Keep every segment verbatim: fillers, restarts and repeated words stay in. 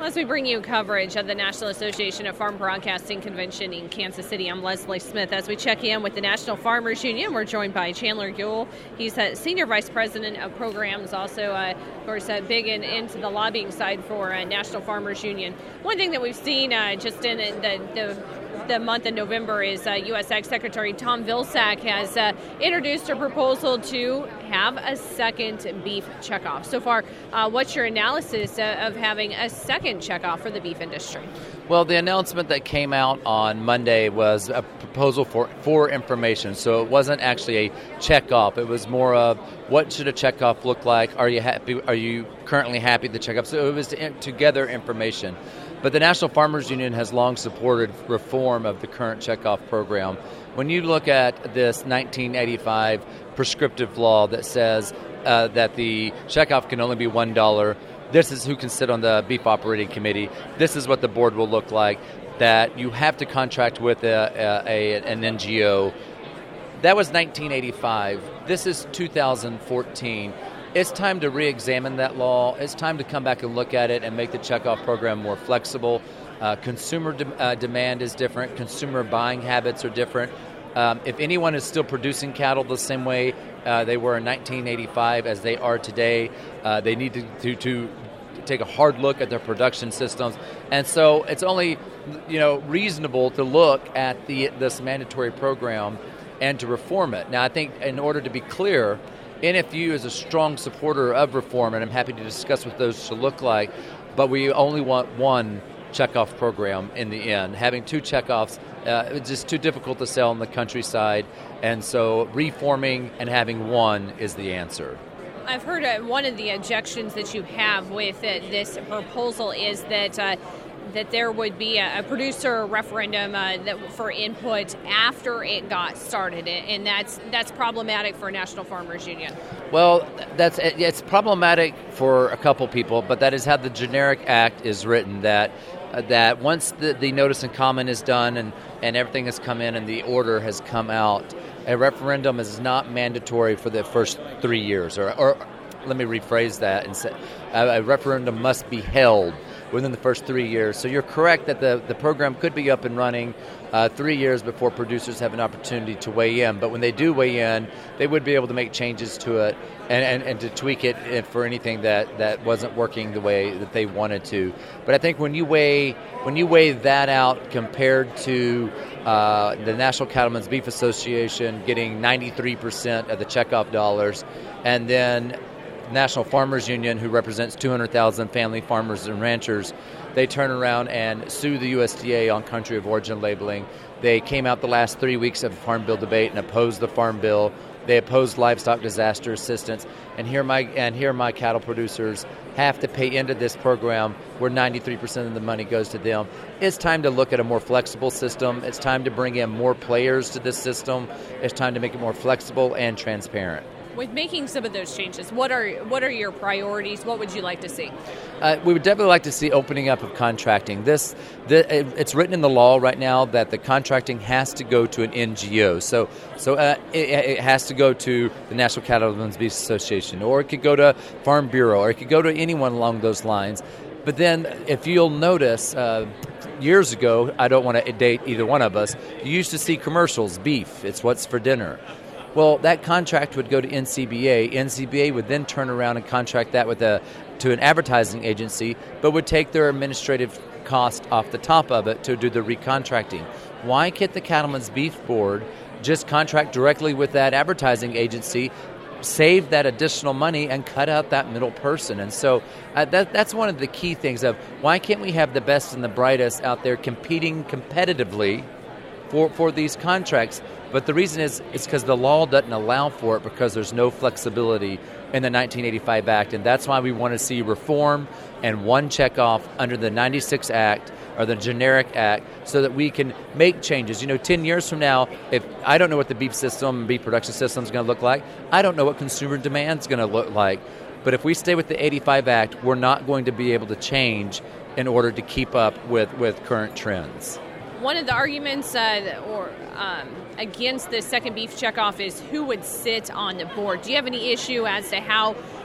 As we bring you coverage of the National Association of Farm Broadcasting Convention in Kansas City, I'm Leslie Smith. As we check in with the National Farmers Union, we're joined by Chandler Guell. He's a Senior Vice President of Programs, also, uh, of course, uh, big in, into the lobbying side for uh, National Farmers Union. One thing that we've seen uh, just in the, the the month of November is uh, U S Ag Secretary Tom Vilsack has uh, introduced a proposal to have a second beef checkoff. So far, uh, what's your analysis uh, of having a second checkoff for the beef industry? Well, the announcement that came out on Monday was a proposal for, for information. So it wasn't actually a checkoff. It was more of what should a checkoff look like? Are you happy? Are you currently happy with the checkoff? So it was to, to gather information. But the National Farmers Union has long supported reform of the current checkoff program. When you look at this nineteen eighty-five prescriptive law that says uh, that the checkoff can only be one dollar, this is who can sit on the Beef Operating Committee. This is what the board will look like, that you have to contract with a, a, a, an N G O. That was nineteen eighty-five. This is two thousand fourteen. It's time to re-examine that law. It's time to come back and look at it and make the checkoff program more flexible. Uh, consumer de- uh, demand is different. Consumer buying habits are different. Um, if anyone is still producing cattle the same way uh, they were in nineteen eighty-five as they are today, uh, they need to, to, to take a hard look at their production systems. And so it's only, you know, reasonable to look at the this mandatory program and to reform it. Now, I think in order to be clear, N F U is a strong supporter of reform, and I'm happy to discuss what those should look like, but we only want one checkoff program in the end. Having two checkoffs, uh, it's just too difficult to sell in the countryside, and so reforming and having one is the answer. I've heard uh, one of the objections that you have with uh, this proposal is that uh, that there would be a, a producer referendum uh, that, for input after it got started, and that's that's problematic for National Farmers Union. Well, that's it's problematic for a couple people, but that is how the generic act is written, that uh, that once the, the notice and comment is done and, and everything has come in and the order has come out, a referendum is not mandatory for the first three years. Or, or let me rephrase that and say a, a referendum must be held within the first three years. So you're correct that the, the program could be up and running uh, three years before producers have an opportunity to weigh in. But when they do weigh in, they would be able to make changes to it and, and, and to tweak it for anything that, that wasn't working the way that they wanted to. But I think when you weigh when you weigh that out compared to uh, the National Cattlemen's Beef Association getting ninety-three percent of the checkoff dollars, and then National Farmers Union, who represents two hundred thousand family farmers and ranchers, they turn around and sue the U S D A on country of origin labeling. They came out the last three weeks of the Farm Bill debate and opposed the Farm Bill. They opposed livestock disaster assistance. And here my and here my cattle producers have to pay into this program where ninety-three percent of the money goes to them. It's time to look at a more flexible system. It's time to bring in more players to this system. It's time to make it more flexible and transparent. With making some of those changes, what are what are your priorities? What would you like to see? Uh, we would definitely like to see opening up of contracting. This, the, it, it's written in the law right now that the contracting has to go to an N G O. So, so uh, it, it has to go to the National Cattlemen's Beef Association, or it could go to Farm Bureau, or it could go to anyone along those lines. But then, if you'll notice, uh, years ago, I don't want to date either one of us, you used to see commercials, beef, it's what's for dinner. Well, that contract would go to N C B A. N C B A would then turn around and contract that with a to an advertising agency, but would take their administrative cost off the top of it to do the recontracting. Why can't the Cattlemen's Beef Board just contract directly with that advertising agency, save that additional money, and cut out that middle person? And so uh, that, that's one of the key things of why can't we have the best and the brightest out there competing competitively for, for these contracts? But the reason is it's because the law doesn't allow for it, because there's no flexibility in the nineteen eighty-five Act. And that's why we want to see reform and one checkoff under the ninety-six Act or the generic act so that we can make changes. You know, ten years from now, if I don't know what the beef system, beef production system is going to look like, I don't know what consumer demand is going to look like. But if we stay with the eighty-five Act, we're not going to be able to change in order to keep up with, with current trends. One of the arguments uh, or um, against the second beef checkoff is who would sit on the board. Do you have any issue as to how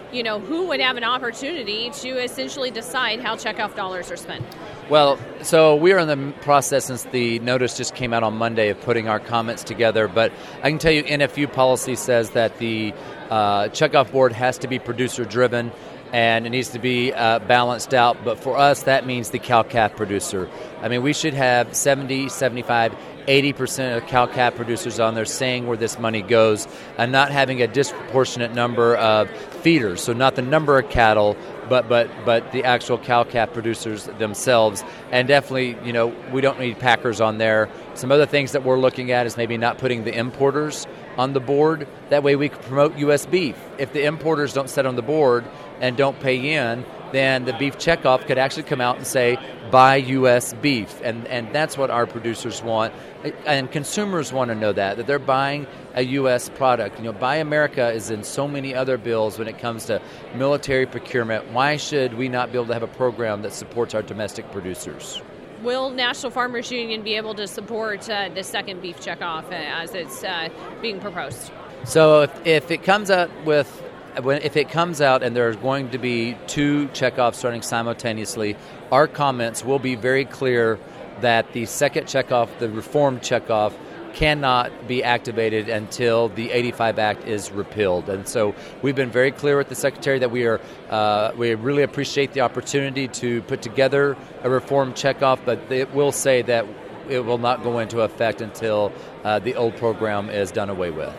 you know, who would have an opportunity to essentially decide how checkoff dollars are spent? Well, so we are in the process since the notice just came out on Monday of putting our comments together. But I can tell you N F U policy says that the uh, checkoff board has to be producer driven and it needs to be uh, balanced out. But for us, that means the cow-calf producer. I mean, we should have seventy, seventy-five, eighty percent of cow-calf producers on there saying where this money goes and not having a disproportionate number of feeders. So not the number of cattle, but but but the actual cow-calf producers themselves. And definitely, you know, we don't need packers on there. Some other things that we're looking at is maybe not putting the importers on the board. That way we can promote U S beef. If the importers don't sit on the board and don't pay in, then the beef checkoff could actually come out and say, buy U S beef. And and that's what our producers want. And consumers want to know that, that they're buying a U S product. You know, Buy America is in so many other bills when it comes to military procurement. Why should we not be able to have a program that supports our domestic producers? Will National Farmers Union be able to support uh, the second beef checkoff uh, as it's uh, being proposed? So if, if it comes out with When, if it comes out and there's going to be two checkoffs starting simultaneously, our comments will be very clear that the second checkoff, the reformed checkoff, cannot be activated until the eighty-five Act is repealed. And so we've been very clear with the Secretary that we are uh, we really appreciate the opportunity to put together a reformed checkoff, but it will say that it will not go into effect until uh, the old program is done away with.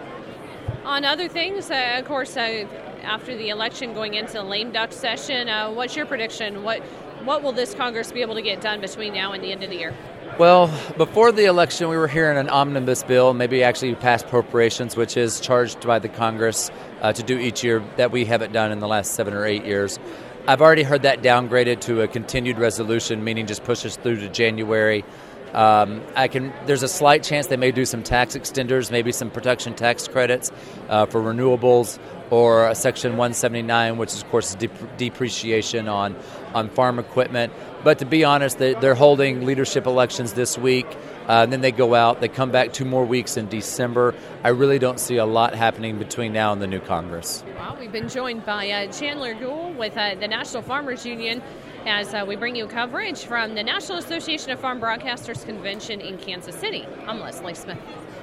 On other things, uh, of course, uh, after the election going into the lame duck session, uh, what's your prediction? What what will this Congress be able to get done between now and the end of the year? Well, before the election, we were hearing an omnibus bill, maybe actually past appropriations, which is charged by the Congress uh, to do each year, that we haven't done in the last seven or eight years. I've already heard that downgraded to a continued resolution, meaning just push us through to January. Um, I can. There's a slight chance they may do some tax extenders, maybe some production tax credits uh, for renewables, or a Section one seventy-nine, which is, of course, is dep- depreciation on, on farm equipment. But to be honest, they, they're holding leadership elections this week, uh, and then they go out. They come back two more weeks in December. I really don't see a lot happening between now and the new Congress. Well, we've been joined by uh, Chandler Gould with uh, the National Farmers Union as uh, we bring you coverage from the National Association of Farm Broadcasters Convention in Kansas City. I'm Leslie Smith.